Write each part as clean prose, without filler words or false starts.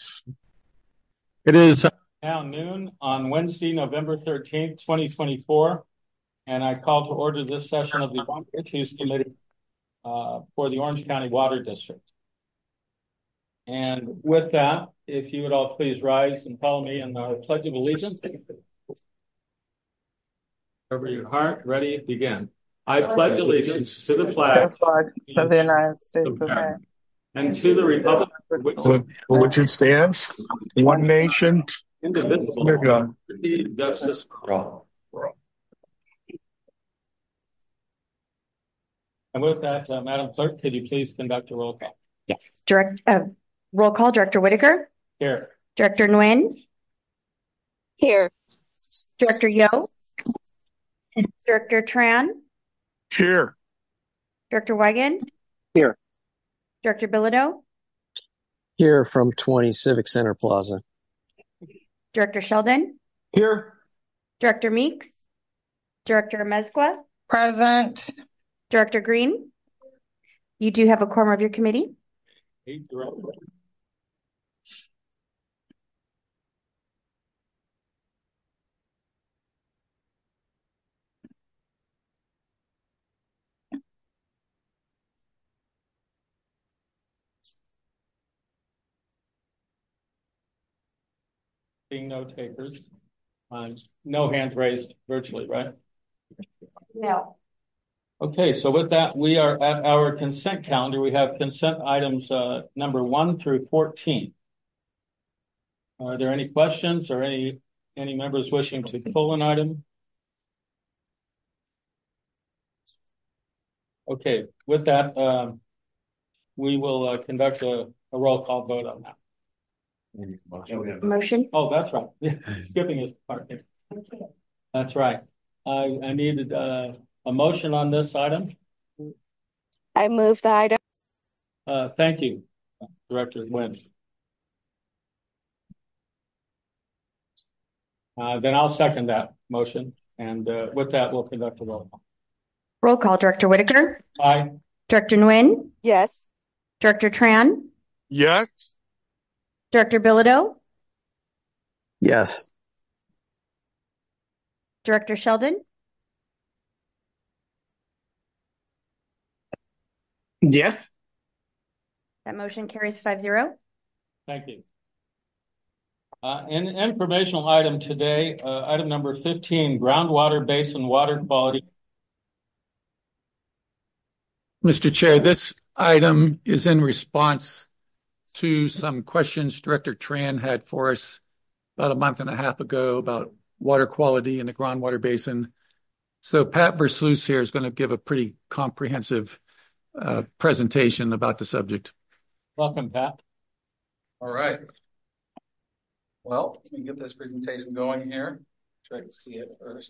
It is now noon on Wednesday, November 13th, 2024, and I call to order this session of the Water Issues Committee for the Orange County Water District. And with that, if you would all please rise and follow me in the Pledge of Allegiance. Over your heart, ready, begin. I pledge allegiance to the flag of the United States of America and to the republic for which it stands, one nation, indivisible, under God. Justice for all. And with that, Madam Clerk, could you please conduct a roll call? Yes. Roll call, Director Whitaker. Here. Director Nguyen. Here. Director Yo. Director Tran. Here. Director Weigand. Here. Director Bilodeau. Here from 20 Civic Center Plaza. Director Sheldon. Here. Director Meeks. Director Mezqua. Present. Director Green. You do have a quorum of your committee. 8 directors. Being no takers, no hands raised virtually, right? No. Okay, so with that, we are at our consent calendar. We have consent items number 1 through 14. Are there any questions or any members wishing to pull an item? Okay, with that, we will conduct a roll call vote on that. Motion. Oh, that's right. Skipping is part. That's right. I needed a motion on this item. I move the item. Thank you, Director Nguyen. Then I'll second that motion. And with that, we'll conduct a roll call. Roll call, Director Whitaker. Aye. Director Nguyen. Yes. Director Tran. Yes. Director Bilodeau. Yes. Director Sheldon. Yes. That motion carries 5-0. Thank you. An informational item today, item number 15, groundwater basin water quality. Mr. Chair, this item is in response to some questions Director Tran had for us about a month and a half ago about water quality in the groundwater basin. So Pat Versluis here is going to give a pretty comprehensive presentation about the subject. Welcome, Pat. All right. Well, let me get this presentation going here. Try to see it first.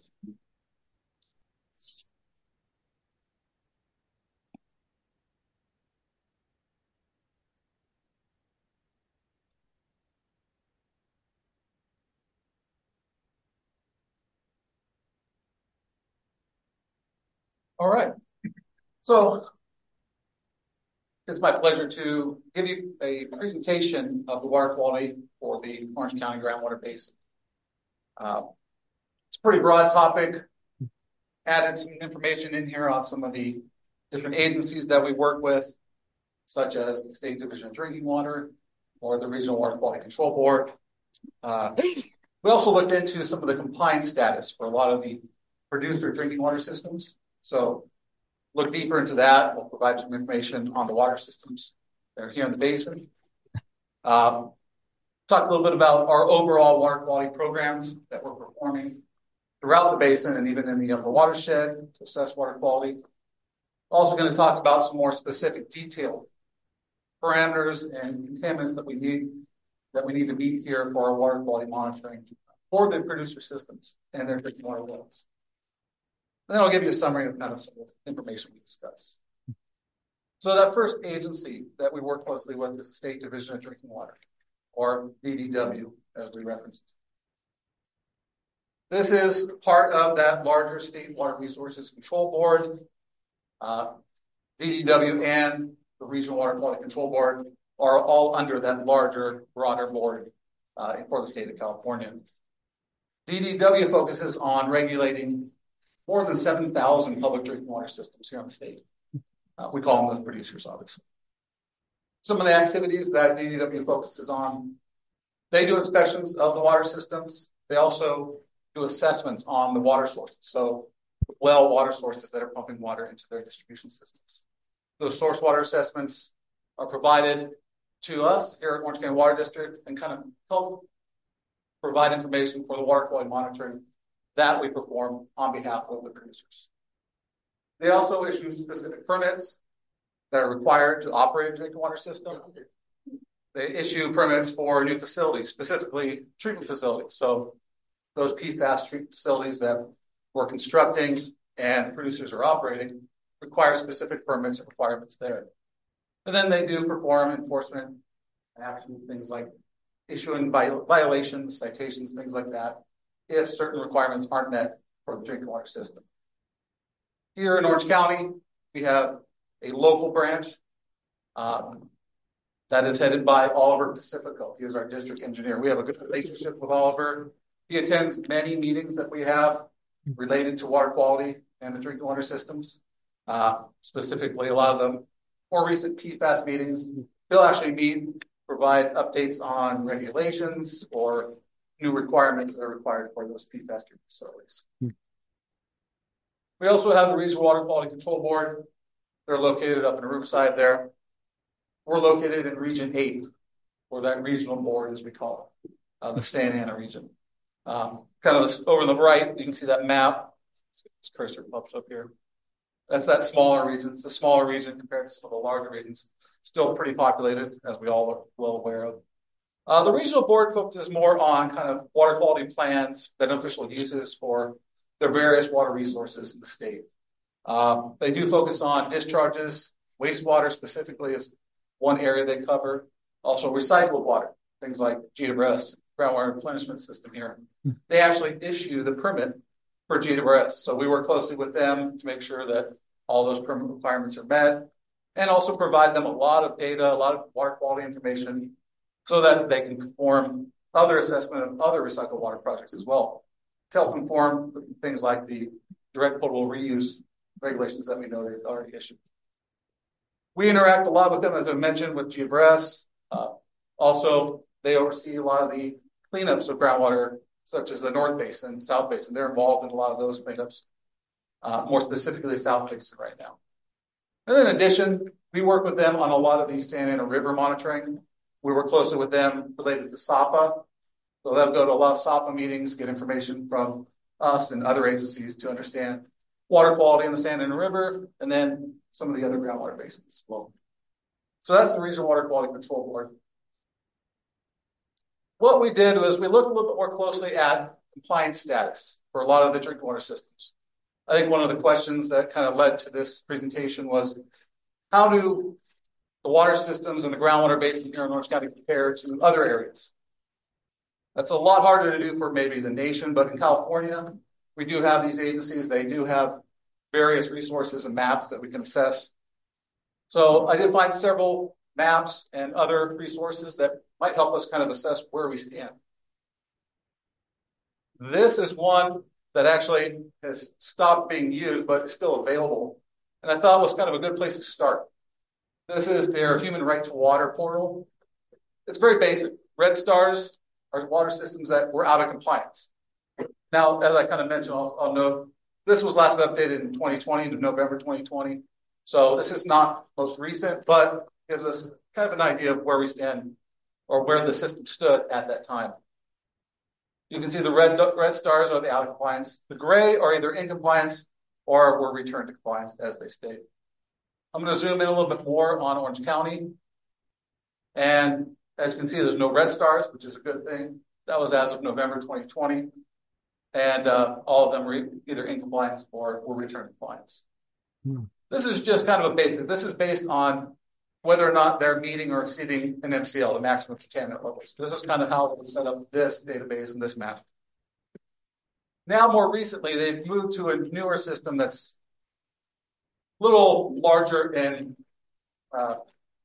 All right. So it's my pleasure to give you a presentation of the water quality for the Orange County groundwater basin. It's a pretty broad topic. Added some information in here on some of the different agencies that we work with, such as the State Division of Drinking Water or the Regional Water Quality Control Board. We also looked into some of the compliance status for a lot of the producer drinking water systems. So look deeper into that. We'll provide some information on the water systems that are here in the basin. Talk a little bit about our overall water quality programs that we're performing throughout the basin and even in the upper watershed to assess water quality. Also going to talk about some more specific detailed parameters and contaminants that we need to meet here for our water quality monitoring for the producer systems and their drinking water wells. And then I'll give you a summary of kind of some of the information we discussed. So that first agency that we work closely with is the State Division of Drinking Water, or DDW, as we referenced. This is part of that larger State Water Resources Control Board. DDW and the Regional Water Quality Control Board are all under that larger, broader board for the state of California. DDW focuses on regulating more than 7,000 public drinking water systems here in the state. We call them the producers, obviously. Some of the activities that DDW focuses on, they do inspections of the water systems. They also do assessments on the water sources. So well water sources that are pumping water into their distribution systems. Those source water assessments are provided to us here at Orange County Water District and kind of help provide information for the water quality monitoring that we perform on behalf of the producers. They also issue specific permits that are required to operate a drinking water system. They issue permits for new facilities, specifically treatment facilities. So those PFAS treatment facilities that we're constructing and producers are operating require specific permits and requirements there. And then they do perform enforcement action, things like issuing violations, citations, things like that, if certain requirements aren't met for the drinking water system. Here in Orange County, we have a local branch that is headed by Oliver Pacifico. He is our district engineer. We have a good relationship with Oliver. He attends many meetings that we have related to water quality and the drinking water systems. Specifically, a lot of the more recent PFAS meetings, he'll actually meet, provide updates on regulations or new requirements that are required for those PFAS facilities. We also have the Regional Water Quality Control Board. They're located up in Riverside there. We're located in Region 8, or that regional board, as we call it, the Santa Ana region. Kind of over on the right, you can see that map. This cursor pops up here. That's that smaller region. It's the smaller region compared to some of the larger regions. Still pretty populated, as we all are well aware of. The regional board focuses more on kind of water quality plans, beneficial uses for their various water resources in the state. They do focus on discharges, wastewater specifically is one area they cover. Also recycled water, things like GWS, groundwater replenishment system here. They actually issue the permit for GWS. So we work closely with them to make sure that all those permit requirements are met and also provide them a lot of data, a lot of water quality information so that they can perform other assessment of other recycled water projects as well to help inform things like the direct potable reuse regulations that we know they've already issued. We interact a lot with them, as I mentioned, with GWS. Also, they oversee a lot of the cleanups of groundwater, such as the North Basin, South Basin. They're involved in a lot of those cleanups, more specifically South Basin right now. And then in addition, we work with them on a lot of the Santa Ana River monitoring. We work closely with them related to SAPA. So they'll go to a lot of SAPA meetings, get information from us and other agencies to understand water quality in the Santa Ana River, and then some of the other groundwater basins as well. So that's the Regional Water Quality Control Board. What we did was we looked a little bit more closely at compliance status for a lot of the drinking water systems. I think one of the questions that kind of led to this presentation was, how do the water systems and the groundwater basin here in Orange County compare to other areas? That's a lot harder to do for maybe the nation, but in California, we do have these agencies. They do have various resources and maps that we can assess. So I did find several maps and other resources that might help us kind of assess where we stand. This is one that actually has stopped being used, but is still available. And I thought was kind of a good place to start. This is their Human Right to Water portal. It's very basic. Red stars are water systems that were out of compliance. Now, as I kind of mentioned, I'll note, this was last updated in 2020 to November 2020. So this is not most recent, but gives us kind of an idea of where we stand or where the system stood at that time. You can see the red stars are the out of compliance. The gray are either in compliance or were returned to compliance, as they state. I'm going to zoom in a little bit more on Orange County. And as you can see, there's no red stars, which is a good thing. That was as of November 2020. And all of them were either in compliance or were returned to compliance. This is just kind of a basic. This is based on whether or not they're meeting or exceeding an MCL, the maximum contaminant levels. This is kind of how we set up this database and this map. Now, more recently, they've moved to a newer system that's a little larger in kind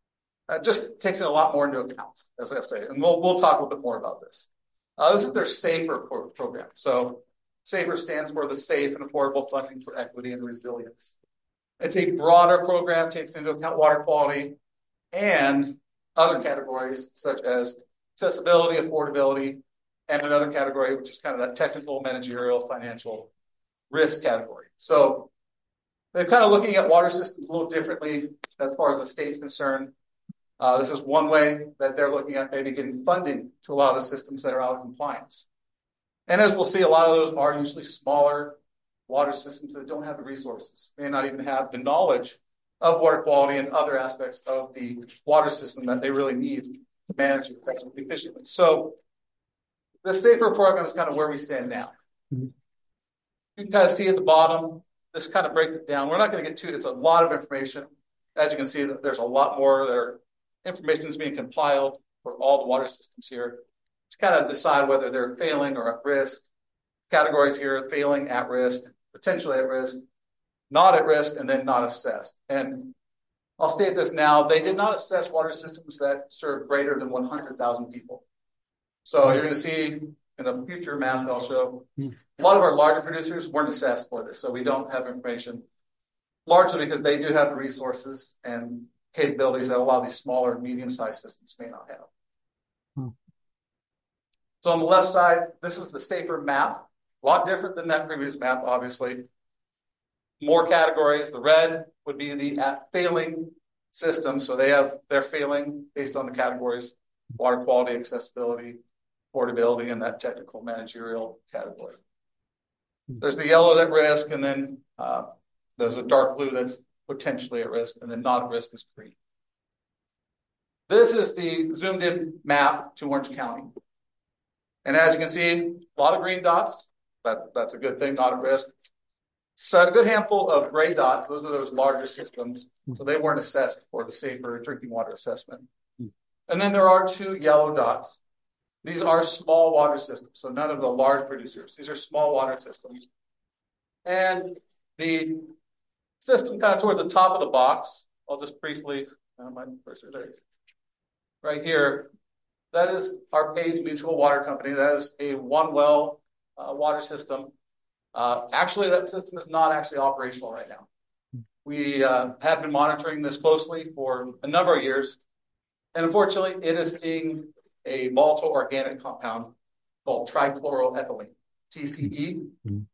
just takes it a lot more into account, as I say. And we'll talk a little bit more about this. This is their SAFER program. So SAFER stands for the Safe and Affordable Funding for Equity and Resilience. It's a broader program, takes into account water quality and other categories such as accessibility, affordability, and another category, which is kind of that technical, managerial, financial risk category. So they're kind of looking at water systems a little differently as far as the state's concerned. This is one way that they're looking at maybe getting funding to a lot of the systems that are out of compliance. And as we'll see, a lot of those are usually smaller water systems that don't have the resources, may not even have the knowledge of water quality and other aspects of the water system that they really need to manage it effectively, efficiently. So the SAFER program is kind of where we stand now. You can kind of see at the bottom, this kind of breaks it down. We're not going to get to it. It's a lot of information. As you can see, there's a lot more that are information is being compiled for all the water systems here to kind of decide whether they're failing or at risk. Categories here: failing, at risk, potentially at risk, not at risk, and then not assessed. And I'll state this now: they did not assess water systems that serve greater than 100,000 people. So you're going to see in a future map that I'll show, a lot of our larger producers weren't assessed for this, so we don't have information, largely because they do have the resources and capabilities that a lot of these smaller, medium-sized systems may not have. So on the left side, this is the SAFER map. A lot different than that previous map, obviously. More categories. The red would be the failing systems. So they're failing based on the categories: water quality, accessibility, affordability, and that technical managerial category. There's the yellow at risk, and then there's a dark blue that's potentially at risk, and then not at risk is green. This is the zoomed in map to Orange County. And as you can see, a lot of green dots. That's a good thing, not at risk. So a good handful of gray dots. Those are those larger systems. So they weren't assessed for the SAFER drinking water assessment. And then there are 2 yellow dots. These are small water systems, so none of the large producers. These are small water systems. And the system kind of towards the top of the box, I'll just briefly, my cursor there, right here, that is our Page Mutual Water Company. That is a one-well water system. Actually, that system is not actually operational right now. We have been monitoring this closely for a number of years. And unfortunately, it is seeing a volatile organic compound called trichloroethylene, TCE.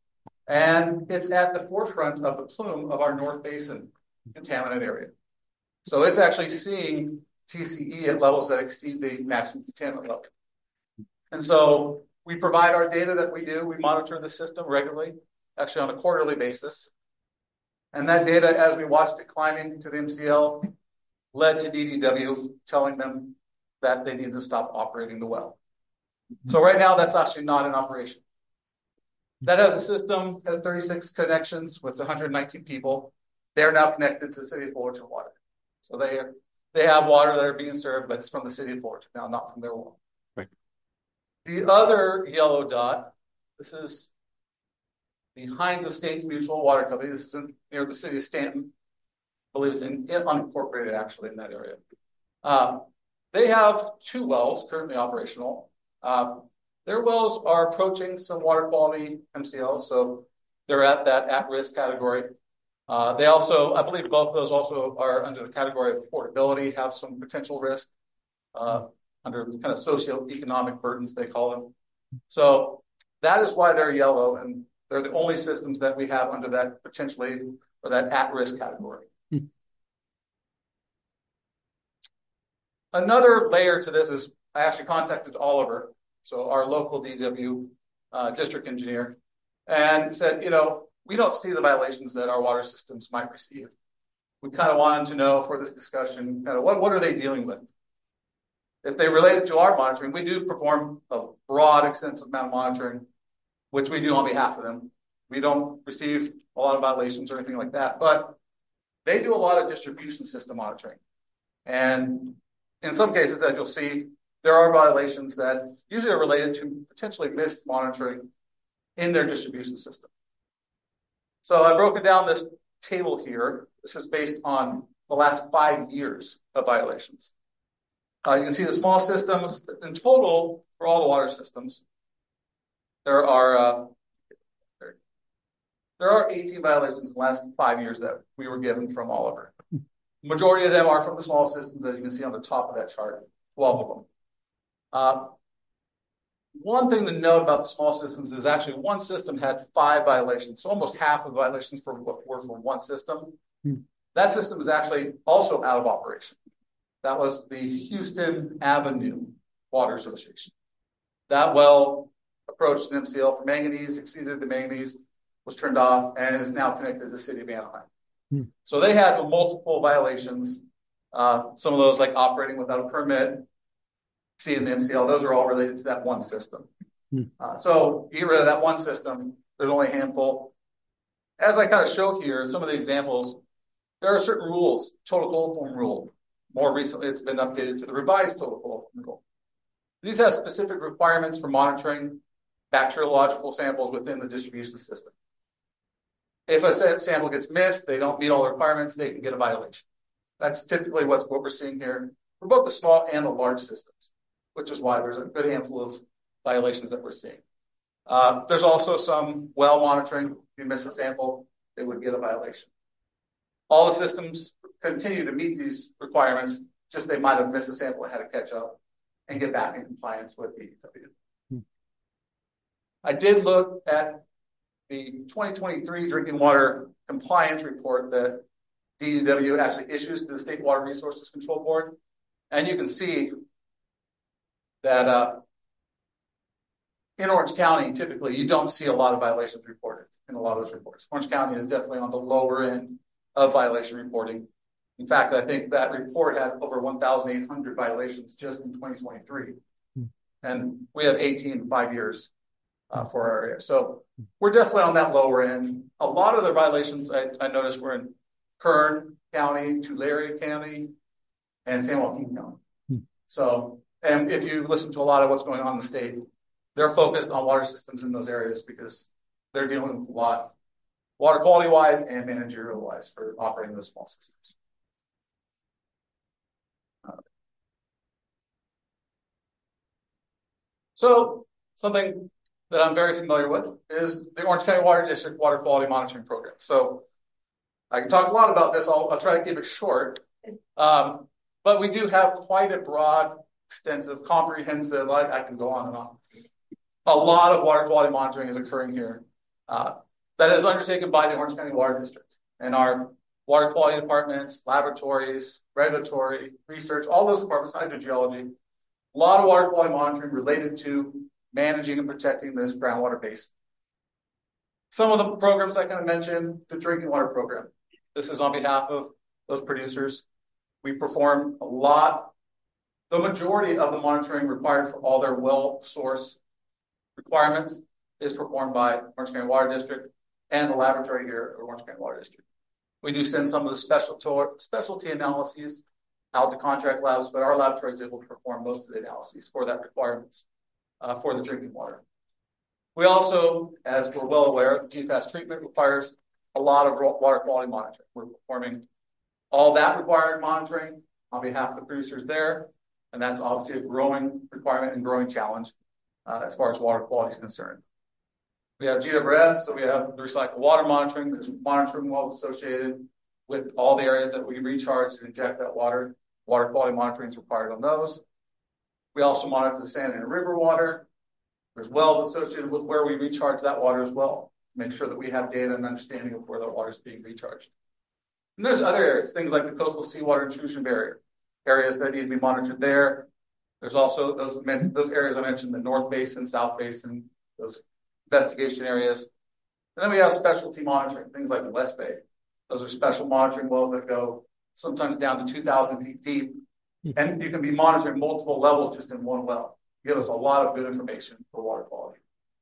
And it's at the forefront of the plume of our North Basin contaminant area. So it's actually seeing TCE at levels that exceed the maximum contaminant level. And so we provide our data that we do. We monitor the system regularly, actually on a quarterly basis. And that data, as we watched it climbing to the MCL, led to DDW telling them that they need to stop operating the well. So right now, that's actually not in operation. That has a system, has 36 connections with 119 people. They're now connected to the city of Fullerton water. So they have water that are being served, but it's from the city of Fullerton now, not from their well. Right. The other yellow dot, this is the Hines Estates Mutual Water Company. This is near the city of Stanton. I believe it's unincorporated, actually, in that area. They have 2 wells currently operational. Their wells are approaching some water quality MCLs, so they're at that at-risk category. They also, I believe both of those also are under the category of affordability, have some potential risk under kind of socioeconomic burdens, they call them. So that is why they're yellow, and they're the only systems that we have under that potentially, or that at-risk category. Another layer to this is I actually contacted Oliver, so our local DW district engineer, and said, we don't see the violations that our water systems might receive. We kind of wanted to know for this discussion, kind of what are they dealing with? If they relate it to our monitoring, we do perform a broad, extensive amount of monitoring, which we do on behalf of them. We don't receive a lot of violations or anything like that, but they do a lot of distribution system monitoring. And in some cases, as you'll see, there are violations that usually are related to potentially missed monitoring in their distribution system. So I've broken down this table here. This is based on the last 5 years of violations. You can see the small systems. In total, for all the water systems, there are 18 violations in the last 5 years that we were given from Oliver. The majority of them are from the small systems, as you can see on the top of that chart, 12 of them. One thing to note about the small systems is actually one system had 5 violations. So almost half of the violations were from one system. That system is actually also out of operation. That was the Houston Avenue Water Association. That well approached an MCL for manganese, exceeded the manganese, was turned off, and is now connected to the city of Anaheim. So they had multiple violations. Some of those, like operating without a permit, exceeding the MCL, those are all related to that one system. So get rid of that one system. There's only a handful. As I kind of show here, some of the examples, there are certain rules. Total coliform rule. More recently, it's been updated to the revised total coliform rule. These have specific requirements for monitoring bacteriological samples within the distribution system. If a sample gets missed, they don't meet all the requirements, they can get a violation. That's typically what we're seeing here for both the small and the large systems, which is why there's a good handful of violations that we're seeing. There's also some well monitoring. If you miss a sample, they would get a violation. All the systems continue to meet these requirements, just they might have missed a sample and had to catch up and get back in compliance with the DEW. I did look at the 2023 drinking water compliance report that DEW actually issues to the State Water Resources Control Board. And you can see that in Orange County, typically, you don't see a lot of violations reported in a lot of those reports. Orange County is definitely on the lower end of violation reporting. In fact, I think that report had over 1,800 violations just in 2023. And we have 18 in 5 years for our area. So we're definitely on that lower end. A lot of the violations I noticed were in Kern County, Tulare County, and San Joaquin County. So, and if you listen to a lot of what's going on in the state, they're focused on water systems in those areas because they're dealing with a lot, water quality wise and managerial wise, for operating those small systems. So something that I'm very familiar with is the Orange County Water District Water Quality Monitoring Program. So I can talk a lot about this. I'll try to keep it short. But we do have quite a broad, extensive, comprehensive, I can go on and on. A lot of water quality monitoring is occurring here. That is undertaken by the Orange County Water District and our water quality departments, laboratories, regulatory, research, all those departments, hydrogeology. A lot of water quality monitoring related to managing and protecting this groundwater basin. Some of the programs I kind of mentioned, the drinking water program. This is on behalf of those producers. We perform a lot. The majority of the monitoring required for all their well source requirements is performed by Orange County Water District and the laboratory here at Orange County Water District. We do send some of the specialty analyses out to contract labs, but our laboratory is able to perform most of the analyses for that requirements for the drinking water. We also, as we're well aware, PFAS treatment requires a lot of water quality monitoring. We're performing all that required monitoring on behalf of the producers there, and that's obviously a growing requirement and growing challenge as far as water quality is concerned. We have GWS, so we have the recycled water monitoring. There's monitoring wells associated with all the areas that we recharge and inject that water. Water quality monitoring is required on those. We also monitor the sand and river water. There's wells associated with where we recharge that water as well. Make sure that we have data and understanding of where that water is being recharged. And there's other areas, things like the coastal seawater intrusion barrier, areas that need to be monitored there. There's also those areas I mentioned, the North Basin, South Basin, those investigation areas. And then we have specialty monitoring, things like the West Bay. Those are special monitoring wells that go sometimes down to 2,000 feet deep. And you can be monitoring multiple levels just in one well. Give us a lot of good information for water quality.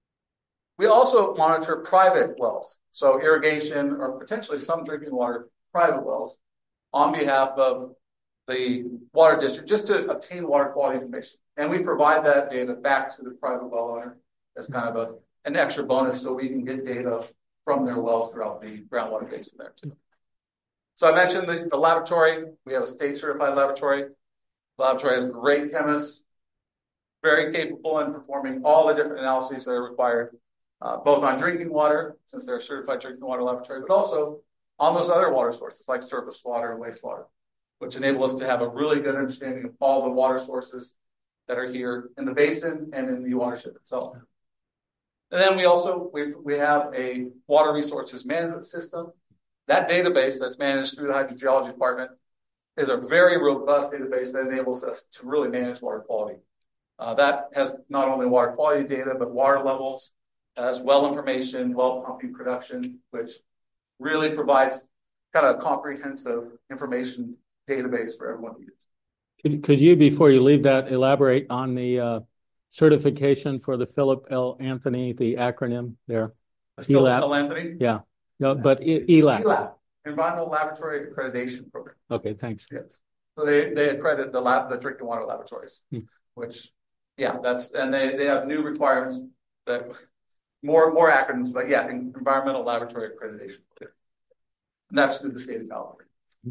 We also monitor private wells, so irrigation or potentially some drinking water private wells on behalf of the water district just to obtain water quality information. And we provide that data back to the private well owner as kind of an extra bonus so we can get data from their wells throughout the groundwater basin there too. So I mentioned the laboratory. We have a state certified laboratory. laboratory has great chemists, very capable in performing all the different analyses that are required, both on drinking water, since they're a certified drinking water laboratory, but also on those other water sources like surface water and wastewater, which enable us to have a really good understanding of all the water sources that are here in the basin and in the watershed itself. And then we have a water resources management system. That database that's managed through the hydrogeology department is a very robust database that enables us to really manage water quality. That has not only water quality data, but water levels, as well information, well pumping production, which really provides kind of a comprehensive information database for everyone to use. Could you, before you leave that, elaborate on the certification for the Philip L. Anthony, the acronym there? Philip L. Anthony? Yeah. No, but ELAC. ELAC, Environmental Laboratory Accreditation Program. Okay, thanks. Yes. So they accredit the drinking water laboratories, which, yeah, and they have new requirements that more acronyms, but yeah, Environmental Laboratory Accreditation. And that's through the state of California.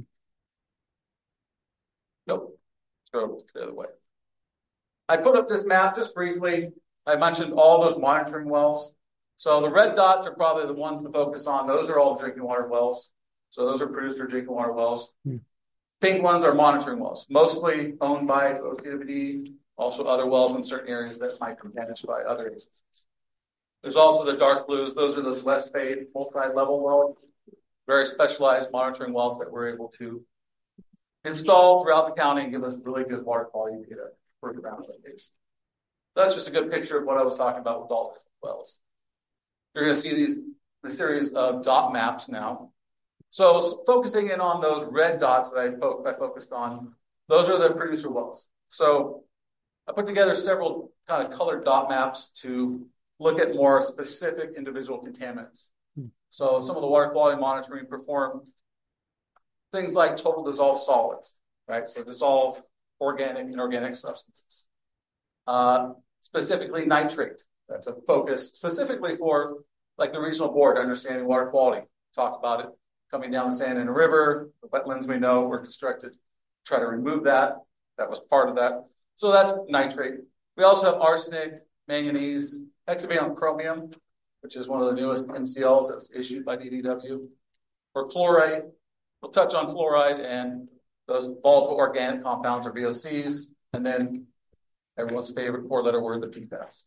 Nope. Let's go the other way. I put up this map just briefly. I mentioned all those monitoring wells. So the red dots are probably the ones to focus on. Those are all drinking water wells. So those are producer drinking water wells. Pink ones are monitoring wells, mostly owned by OCWD, also other wells in certain areas that might be managed by other agencies. There's also the dark blues. Those are those less paid multi-level wells, very specialized monitoring wells that we're able to install throughout the county and give us really good water quality data for the groundwater base. That's just a good picture of what I was talking about with all the wells. You're going to see the series of dot maps now. So focusing in on those red dots that I focused on, those are the producer wells. So I put together several kind of colored dot maps to look at more specific individual contaminants. So some of the water quality monitoring performed things like total dissolved solids, right? So dissolved organic and inorganic substances. Specifically nitrate. That's a focus specifically for like the regional board understanding water quality. Talk about it coming down the Santa Ana River, the wetlands we know were constructed, try to remove that. That was part of that. So that's nitrate. We also have arsenic, manganese, hexavalent chromium, which is one of the newest MCLs that's issued by DDW. For fluoride, we'll touch on fluoride and those volatile organic compounds or VOCs, and then everyone's favorite four-letter word, the PFAS.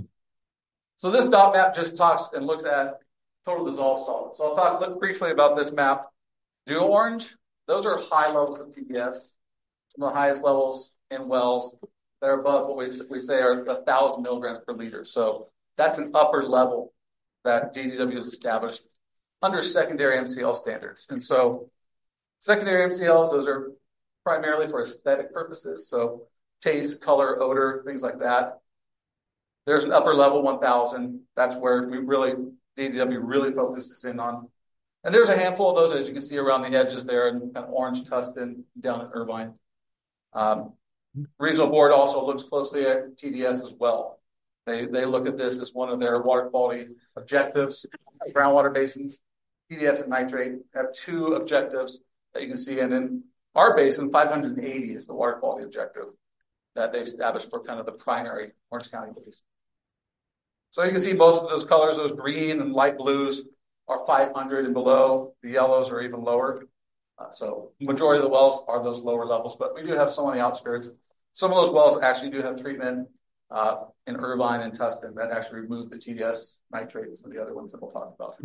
So this dot map just talks and looks at total dissolved solids. So I'll look briefly about this map. Duo orange, those are high levels of TDS, some of the highest levels in wells that are above what we say are 1,000 milligrams per liter. So that's an upper level that DDW has established under secondary MCL standards. And so secondary MCLs, those are primarily for aesthetic purposes. So taste, color, odor, things like that. There's an upper level 1,000. That's where DDW really focuses in on. And there's a handful of those, as you can see around the edges there in kind of Orange, Tustin, down in Irvine. Regional board also looks closely at TDS as well. They look at this as one of their water quality objectives. Groundwater basins, TDS and nitrate have two objectives that you can see. And in our basin, 580 is the water quality objective that they've established for kind of the primary Orange County basin. So you can see most of those colors, those green and light blues are 500 and below. The yellows are even lower. So the majority of the wells are those lower levels, but we do have some on the outskirts. Some of those wells actually do have treatment in Irvine and Tustin that actually remove the TDS nitrates and the other ones that we'll talk about.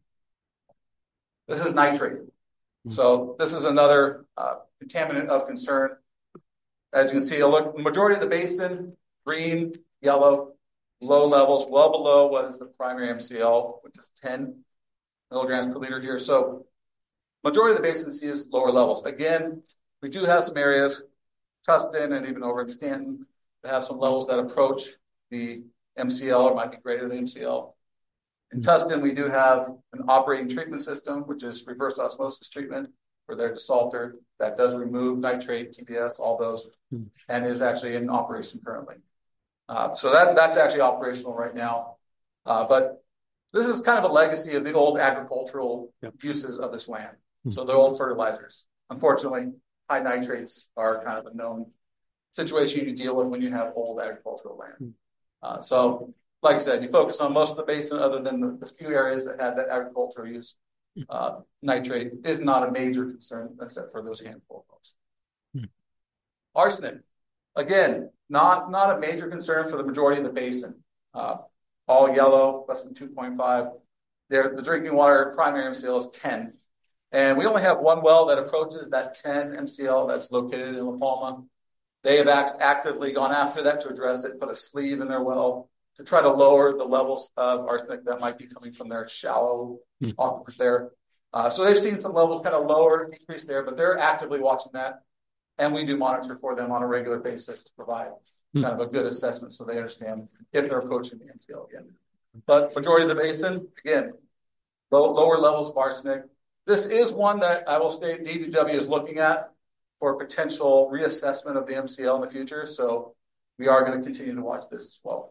This is nitrate. So this is another contaminant of concern. As you can see, look, the majority of the basin, green, yellow, low levels, well below what is the primary MCL, which is 10 milligrams per liter here. So majority of the basin sees lower levels. Again, we do have some areas, Tustin and even over in Stanton, that have some levels that approach the MCL or might be greater than MCL. In Tustin, we do have an operating treatment system, which is reverse osmosis treatment for their desalter that does remove nitrate, TDS, all those, and is actually in operation currently. So that's actually operational right now. But this is kind of a legacy of the old agricultural uses of this land. So the old fertilizers. Unfortunately, high nitrates are kind of a known situation you deal with when you have old agricultural land. So, like I said, you focus on most of the basin other than the few areas that had that agricultural use. Nitrate is not a major concern except for those handful of wells. Arsenic, again, not a major concern for the majority of the basin. All yellow, less than 2.5. The drinking water primary MCL is 10. And we only have one well that approaches that 10 MCL that's located in La Palma. They have actively gone after that to address it, put a sleeve in their well to try to lower the levels of arsenic that might be coming from their shallow aquifers there. So they've seen some levels kind of lower, decrease there, but they're actively watching that. And we do monitor for them on a regular basis to provide kind of a good assessment so they understand if they're approaching the MCL again. But majority of the basin, again, lower levels of arsenic. This is one that I will state DDW is looking at for potential reassessment of the MCL in the future. So we are going to continue to watch this as well.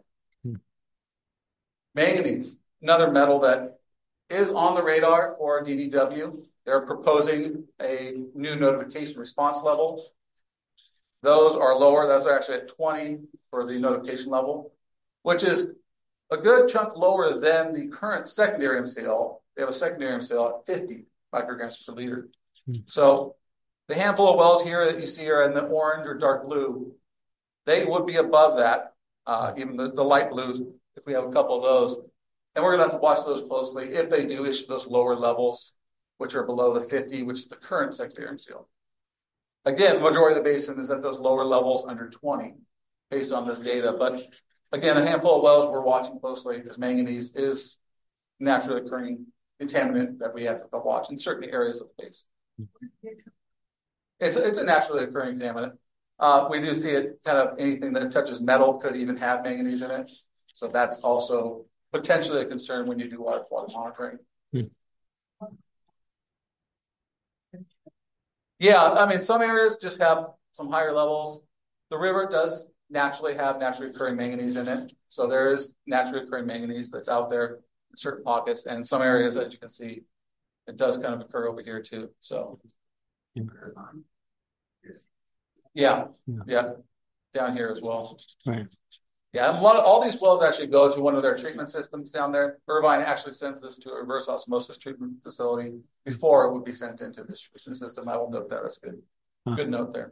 Manganese, another metal that is on the radar for DDW. They're proposing a new notification response level. Those are lower. Those are actually at 20 for the notification level, which is a good chunk lower than the current secondary MCL. They have a secondary MCL at 50 micrograms per liter. So the handful of wells here that you see are in the orange or dark blue. They would be above that, even the light blues, if we have a couple of those. And we're going to have to watch those closely if they do issue those lower levels, which are below the 50, which is the current secondary MCL. Again, majority of the basin is at those lower levels under 20 based on this data. But again, a handful of wells we're watching closely because manganese is naturally occurring contaminant that we have to watch in certain areas of the basin. It's a naturally occurring contaminant. We do see it kind of anything that touches metal could even have manganese in it. So that's also potentially a concern when you do water quality monitoring. Yeah, I mean, some areas just have some higher levels. The river does naturally have naturally occurring manganese in it. So there is naturally occurring manganese that's out there in certain pockets. And some areas, as you can see, it does kind of occur over here too. So, yeah, down here as well. Right. Yeah, all these wells actually go to one of their treatment systems down there. Irvine actually sends this to a reverse osmosis treatment facility before it would be sent into the distribution system. I will note that as good. Good note there.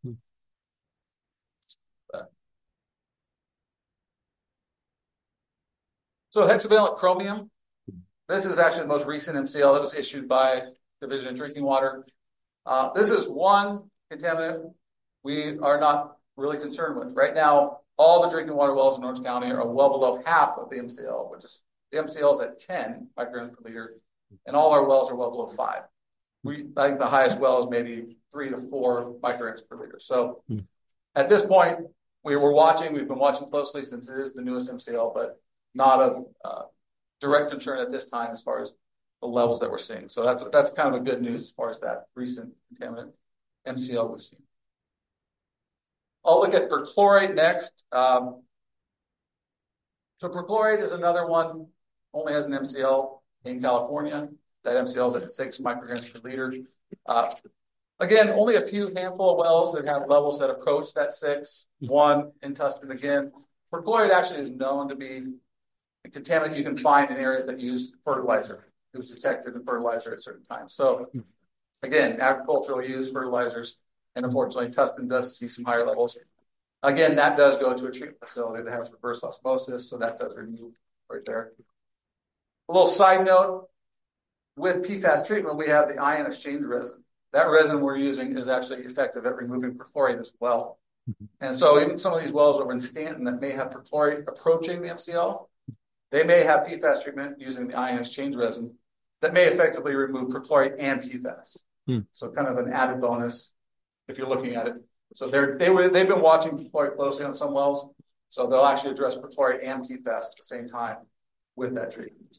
So hexavalent chromium. This is actually the most recent MCL that was issued by Division of Drinking Water. This is one contaminant we are not really concerned with. Right now, all the drinking water wells in Orange County are well below half of the MCL, which is the MCL is at 10 micrograms per liter, and all our wells are well below 5. I think the highest well is maybe 3 to 4 micrograms per liter. So at this point, we've been watching closely since it is the newest MCL, but not of direct concern at this time as far as the levels that we're seeing. So that's kind of a good news as far as that recent contaminant MCL we've seen. I'll look at perchlorate next. So perchlorate is another one, only has an MCL in California. That MCL is at 6 micrograms per liter. Again, only a few handful of wells that have levels that approach that 6. One in Tustin again. Perchlorate actually is known to be a contaminant you can find in areas that use fertilizer. It was detected in fertilizer at certain times. So again, agricultural use, fertilizers, and unfortunately, Tustin does see some higher levels. Again, that does go to a treatment facility that has reverse osmosis, so that does remove right there. A little side note, with PFAS treatment, we have the ion exchange resin. That resin we're using is actually effective at removing perchlorate as well. And so even some of these wells over in Stanton that may have perchlorate approaching the MCL, they may have PFAS treatment using the ion exchange resin that may effectively remove perchlorate and PFAS. So kind of an added bonus if you're looking at it. So they've been watching perchlorate closely on some wells, so they'll actually address perchlorate and PFAS at the same time with that treatment.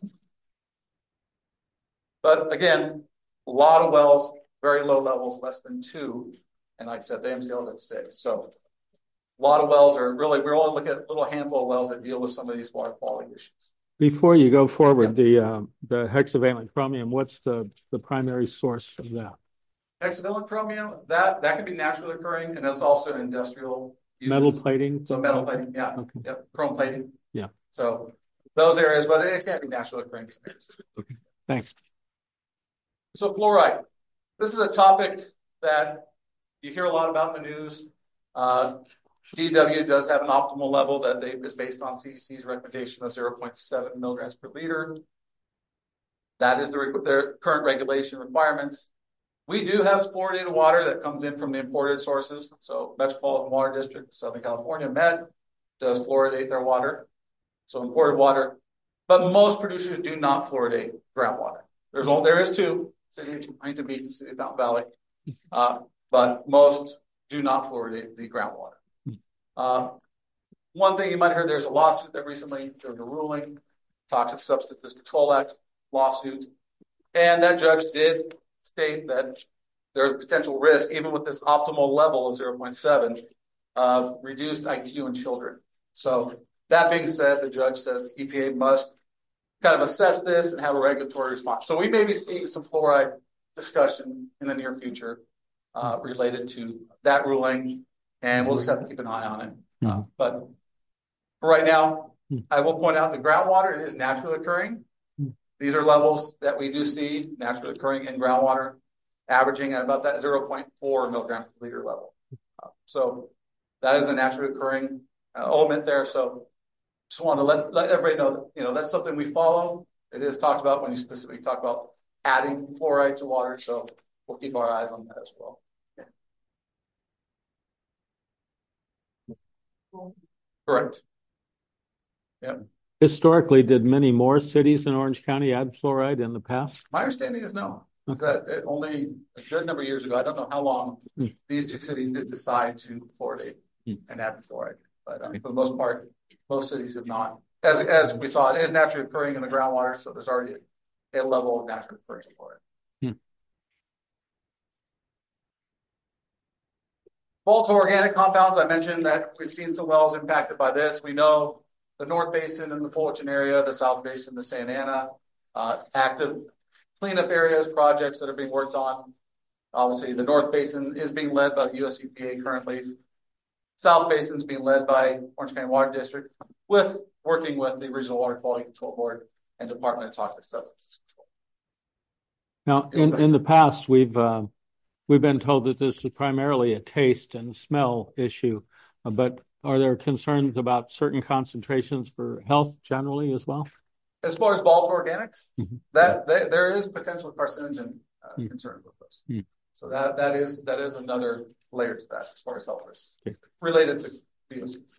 But again, a lot of wells, very low levels, less than 2, and like I said, the MCL is at 6. So a lot of wells are really, we're only looking at a little handful of wells that deal with some of these water quality issues. Before you go forward, the hexavalent chromium, what's the primary source of that? Hexavalent chromium, that can be naturally occurring, and it's also an industrial uses. Metal plating. So metal plating, yeah. Okay. Yep. Chrome plating. Yeah. So those areas, but it can't be naturally occurring. Okay. Thanks. So fluoride. This is a topic that you hear a lot about in the news. DW does have an optimal level that is based on CDC's recommendation of 0.7 milligrams per liter. That is their current regulation requirements. We do have fluoridated water that comes in from the imported sources. So Metropolitan Water District, Southern California, MET, does fluoridate their water. So imported water. But most producers do not fluoridate groundwater. There is two, City of Huntington Beach and City of Fountain Valley. But most do not fluoridate the groundwater. One thing you might have heard, there's a lawsuit that recently, there was a ruling, Toxic Substances Control Act lawsuit. And that judge did state that there's potential risk, even with this optimal level of 0.7, of reduced IQ in children. So that being said, the judge says EPA must kind of assess this and have a regulatory response. So we may be seeing some fluoride discussion in the near future related to that ruling, and we'll just have to keep an eye on it. But for right now, I will point out the groundwater is naturally occurring. These are levels that we do see naturally occurring in groundwater, averaging at about that 0.4 milligrams per liter level. So that is a naturally occurring element there. So just want to let everybody know that, that's something we follow. It is talked about when you specifically talk about adding fluoride to water. So we'll keep our eyes on that as well. Correct. Yep. Historically, did many more cities in Orange County add fluoride in the past? My understanding is no. Okay. That only a good number of years ago, I don't know how long these two cities did decide to fluoridate and add fluoride. But for the most part, most cities have not. As we saw, it is naturally occurring in the groundwater, so there's already a level of naturally occurring fluoride. Volatile organic compounds, I mentioned that we've seen some wells impacted by this. We know the North Basin and the Fullerton area, the South Basin, the Santa Ana, active cleanup areas, projects that are being worked on. Obviously, the North Basin is being led by the US EPA currently. South Basin is being led by Orange County Water District, working with the Regional Water Quality Control Board and Department of Toxic Substances Control. Now, in the past, we've been told that this is primarily a taste and smell issue, but are there concerns about certain concentrations for health generally as well? As far as volatile organics, there is potential carcinogen concern with those. So that is another layer to that as far as health risks related to VOCs.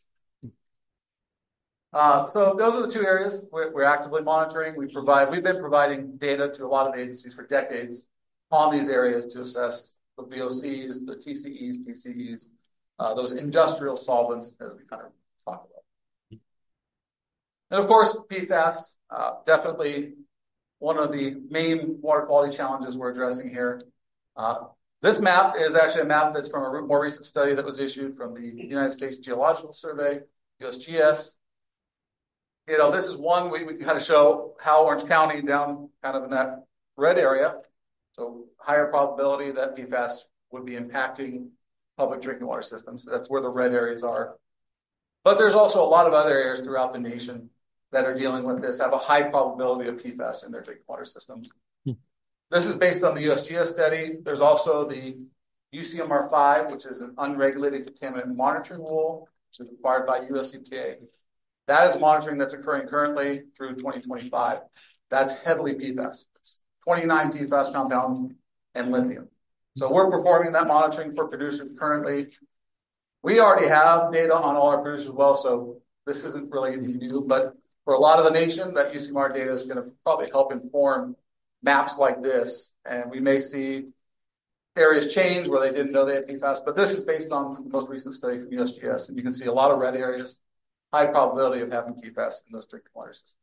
So those are the two areas we're actively monitoring. We've been providing data to a lot of agencies for decades on these areas to assess the VOCs, the TCEs, PCEs, those industrial solvents, as we kind of talked about. And of course, PFAS, definitely one of the main water quality challenges we're addressing here. This map is actually a map that's from a more recent study that was issued from the United States Geological Survey, USGS. This is one we kind of show how Orange County down kind of in that red area. So higher probability that PFAS would be impacting public drinking water systems. That's where the red areas are. But there's also a lot of other areas throughout the nation that are dealing with this, have a high probability of PFAS in their drinking water systems. This is based on the USGS study. There's also the UCMR5, which is an unregulated contaminant monitoring rule, which is required by US EPA. That is monitoring that's occurring currently through 2025. That's heavily PFAS. It's 29 PFAS compounds and lithium. So we're performing that monitoring for producers currently. We already have data on all our producers as well, so this isn't really anything new. But for a lot of the nation, that UCMR data is going to probably help inform maps like this. And we may see areas change where they didn't know they had PFAS. But this is based on the most recent study from USGS. And you can see a lot of red areas, high probability of having PFAS in those drinking water systems.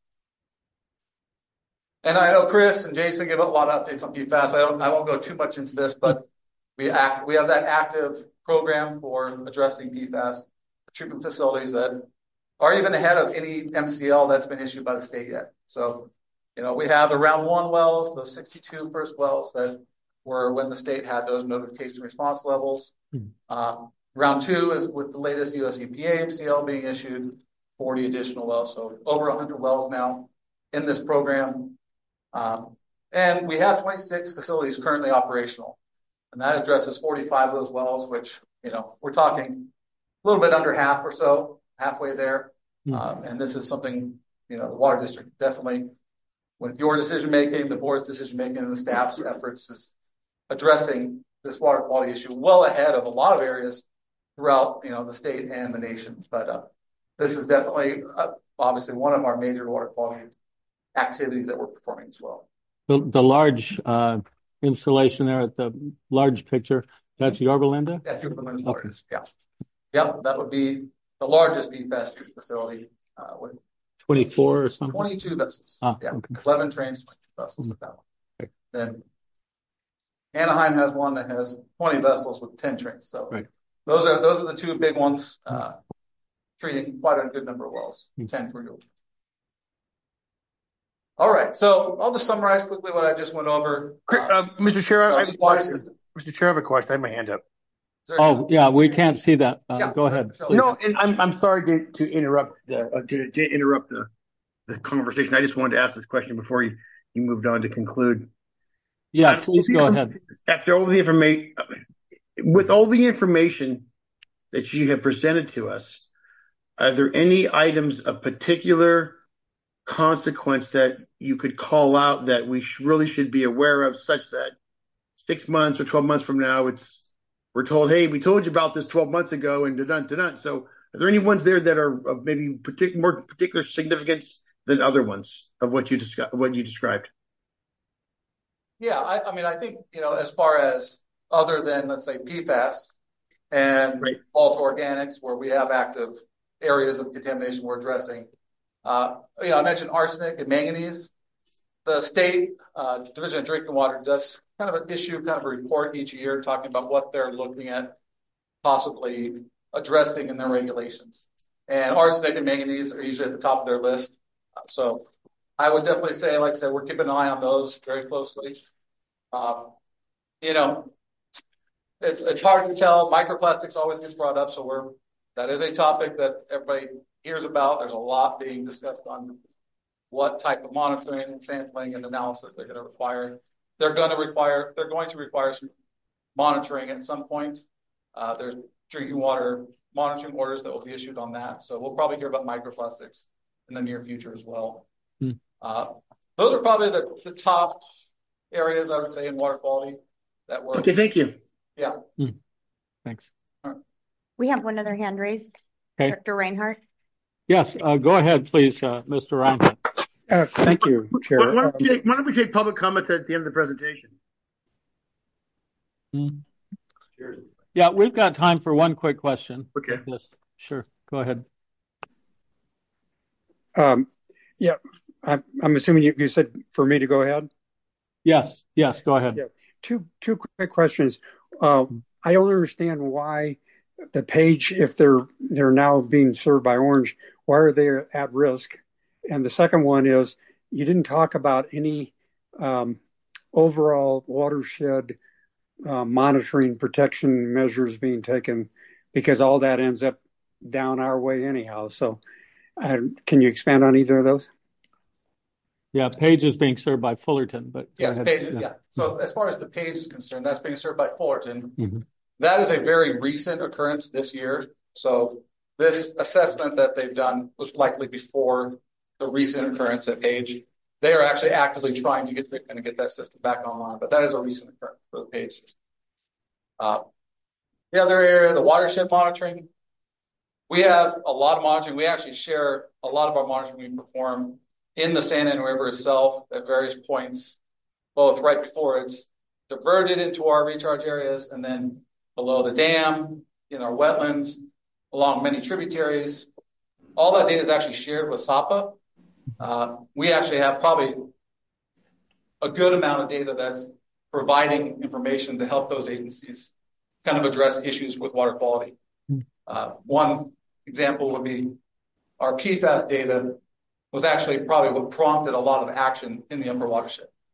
And I know Chris and Jason give a lot of updates on PFAS. I won't go too much into this, but we have that active program for addressing PFAS treatment facilities that are even ahead of any MCL that's been issued by the state yet. So, we have the round one wells, those 62 first wells that were when the state had those notification response levels. Round 2 is with the latest US EPA MCL being issued, 40 additional wells. So over 100 wells now in this program. And we have 26 facilities currently operational. And that addresses 45 of those wells, which, we're talking a little bit under half or so, halfway there. And this is something, the Water District definitely, with your decision-making, the board's decision-making, and the staff's efforts, is addressing this water quality issue well ahead of a lot of areas throughout, the state and the nation. But this is definitely, obviously, one of our major water quality activities that we're performing as well. The large installation there at the large picture, that's Yorba Linda? That's Yorba Linda Waters, yeah. Yep, that would be the largest PFAS treatment facility with 24 or something? 22 vessels. Okay. 11 trains, 22 vessels at that one. Okay. Then Anaheim has one that has 20 vessels with 10 trains. So those are the two big ones, treating quite a good number of wells, 10 for you. All right, so I'll just summarize quickly what I just went over. Mr. Chair, I have a question. Mr. Chair, I have a question. I have my hand up. Oh, yeah, we can't see that. Go ahead. No, and I'm sorry to interrupt the conversation. I just wanted to ask this question before you moved on to conclude. Yeah, please go ahead. After all the information, with all the information that you have presented to us, are there any items of particular consequence that you could call out that we really should be aware of, such that 6 months or 12 months from now, we're told, hey, we told you about this 12 months ago, and done. So are there any ones there that are of maybe more particular significance than other ones of what you described? Yeah, I think, as far as other than, let's say, PFAS and fault organics, where we have active areas of contamination we're addressing, I mentioned arsenic and manganese. The state Division of Drinking Water does kind of issue a report each year talking about what they're looking at possibly addressing in their regulations. And arsenic and manganese are usually at the top of their list. So I would definitely say, like I said, we're keeping an eye on those very closely. It's hard to tell. Microplastics always gets brought up, so that is a topic that everybody hears about. There's a lot being discussed on what type of monitoring and sampling and analysis they're going to require. They're going to require some monitoring at some point. There's drinking water monitoring orders that will be issued on that. So we'll probably hear about microplastics in the near future as well. Those are probably the top areas, I would say, in water quality that were. Okay, thank you. Yeah. Thanks. All right. We have one other hand raised. Okay. Director Reinhardt. Yes, go ahead, please, Mr. Reinhardt. Thank you, Chair. Why don't we take public comments at the end of the presentation? Yeah, we've got time for one quick question. Okay. Yes, sure. Go ahead. Yeah, I'm assuming you said for me to go ahead? Yes, go ahead. Yeah. Two quick questions. I don't understand why the page, if they're now being served by Orange, why are they at risk? And the second one is, you didn't talk about any overall watershed monitoring protection measures being taken, because all that ends up down our way anyhow. So can you expand on either of those? Yeah, Page is being served by Fullerton, but yes, Page, yeah. So as far as the Page is concerned, that's being served by Fullerton. Mm-hmm. That is a very recent occurrence this year. So this assessment that they've done was likely before the recent occurrence at Page. They are actually actively trying to get that system back online, but that is a recent occurrence for the Page system. The other area, the watershed monitoring, we have a lot of monitoring. We actually share a lot of our monitoring we perform in the San Ana River itself at various points, both right before it's diverted into our recharge areas and then below the dam, in our wetlands, along many tributaries. All that data is actually shared with SAPA. We actually have probably a good amount of data that's providing information to help those agencies kind of address issues with water quality. One example would be our PFAS data was actually probably what prompted a lot of action in the upper watershed.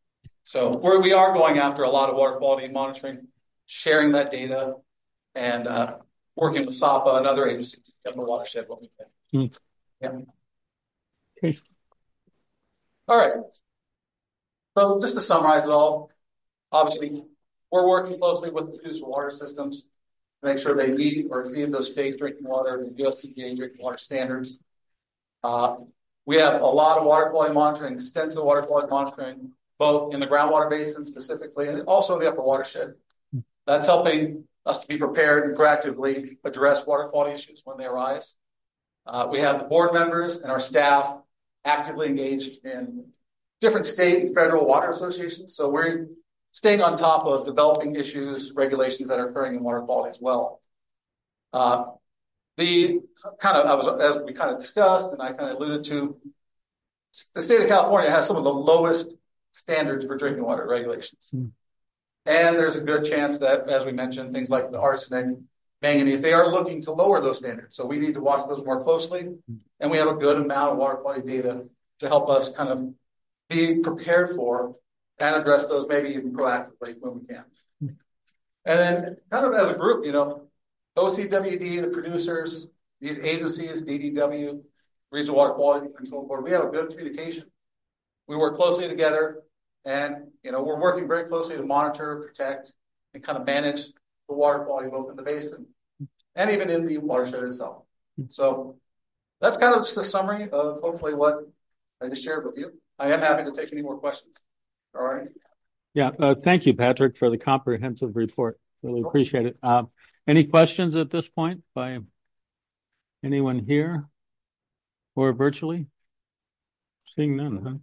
So we are going after a lot of water quality monitoring, sharing that data, and working with SAPA and other agencies to get the watershed what we can. Yeah. Okay. All right. So just to summarize it all, obviously, we're working closely with the producer water systems to make sure they meet or exceed those state drinking water and USCGA drinking water standards. We have a lot of water quality monitoring, extensive water quality monitoring, both in the groundwater basin specifically and also the upper watershed. That's helping us to be prepared and proactively address water quality issues when they arise. We have the board members and our staff actively engaged in different state and federal water associations. So we're staying on top of developing issues, regulations that are occurring in water quality as well. As we kind of discussed and I kind of alluded to, the state of California has some of the lowest standards for drinking water regulations. And there's a good chance that, as we mentioned, things like the arsenic, manganese, they are looking to lower those standards. So we need to watch those more closely. And we have a good amount of water quality data to help us kind of be prepared for and address those maybe even proactively when we can. And then kind of as a group, OCWD, the producers, these agencies, DDW, Regional Water Quality Control Board, we have a good communication. We work closely together and, we're working very closely to monitor, protect, and kind of manage the water quality both in the basin and even in the watershed itself. So that's kind of just a summary of hopefully what I just shared with you. I am happy to take any more questions. All right. Yeah. Thank you, Patrick, for the comprehensive report. Really appreciate it. Any questions at this point by anyone here or virtually? Seeing none, huh?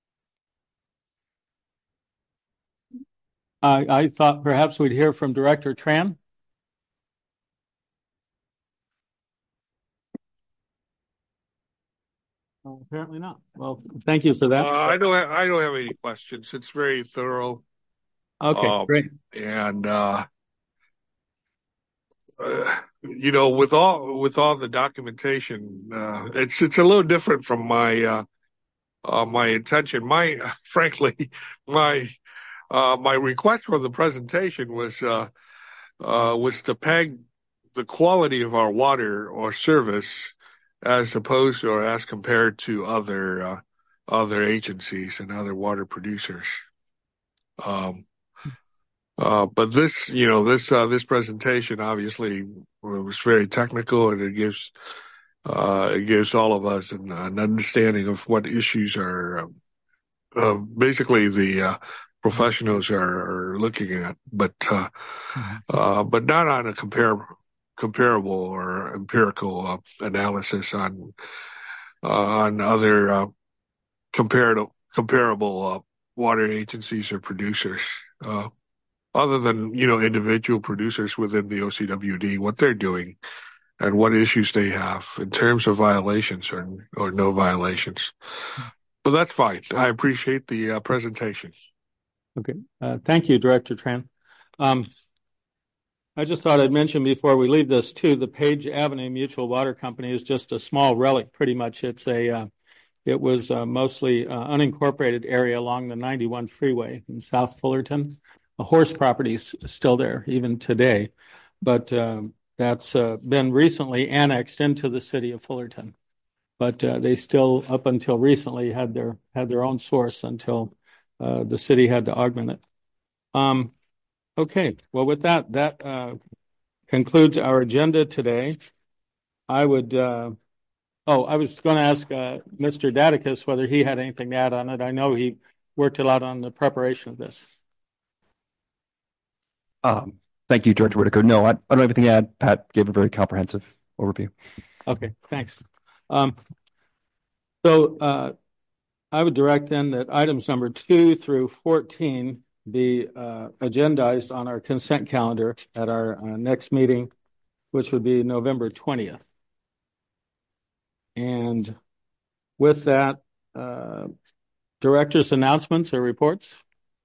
I thought perhaps we'd hear from Director Tran. Apparently not. Well, thank you for that. I don't have any questions. It's very thorough. Okay, great. And with all the documentation, it's a little different from my intention. Frankly, my request for the presentation was to peg the quality of our water or service as opposed to or as compared to other agencies and other water producers. But this presentation obviously was very technical, and it gives all of us an understanding of what issues are basically the professionals are looking at, but not on a comparable or empirical analysis on other comparable water agencies or producers, other than individual producers within the OCWD, what they're doing and what issues they have in terms of violations or no violations. But that's fine. I appreciate the presentation. Okay. Thank you, Director Tran. I just thought I'd mention before we leave this too, the Page Avenue Mutual Water Company is just a small relic, pretty much. It was mostly unincorporated area along the 91 freeway in South Fullerton. The horse property's still there even today, but that's been recently annexed into the city of Fullerton. But they still, up until recently, had their own source until the city had to augment it. Okay, well, with that concludes our agenda today. I was going to ask Mr. Daticus whether he had anything to add on it. I know he worked a lot on the preparation of this. Thank you, George Whitaker. No, I don't have anything to add. Pat gave a very comprehensive overview. Okay, thanks. So I would direct then that items number 2 through 14 be agendized on our consent calendar at our next meeting, which would be November 20th. And with that, director's announcements or reports.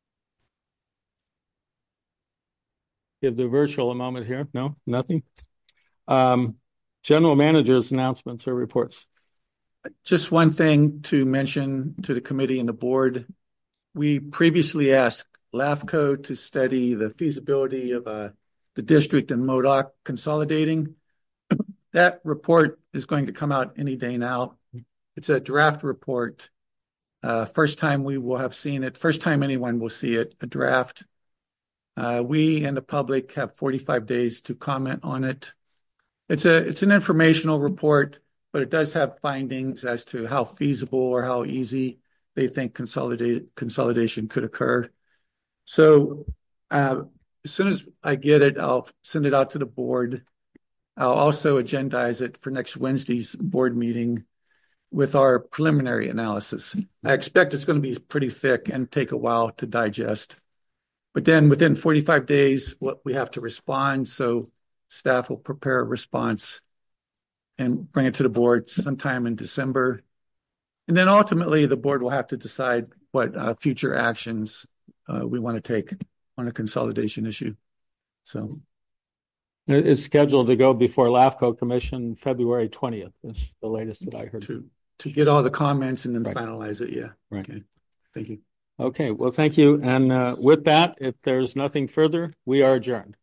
Give the virtual a moment here. No, nothing. General manager's announcements or reports. Just one thing to mention to the committee and the board. we previously asked LAFCO to study the feasibility of the district and MODOC consolidating. That report is going to come out any day now. It's a draft report. First time we will have seen it, first time anyone will see it, a draft. We and the public have 45 days to comment on it. It's an informational report, but it does have findings as to how feasible or how easy they think consolidation could occur. So as soon as I get it, I'll send it out to the board. I'll also agendize it for next Wednesday's board meeting with our preliminary analysis. I expect it's going to be pretty thick and take a while to digest. But then within 45 days, we have to respond. So staff will prepare a response and bring it to the board sometime in December. And then ultimately, the board will have to decide what future actions we want to take on a consolidation issue. So it's scheduled to go before LAFCO Commission February 20th. That's the latest that I heard. To get all the comments and then Right. finalize it. Yeah. Right. Okay. Thank you. Okay. Well, thank you. And with that, if there's nothing further, we are adjourned.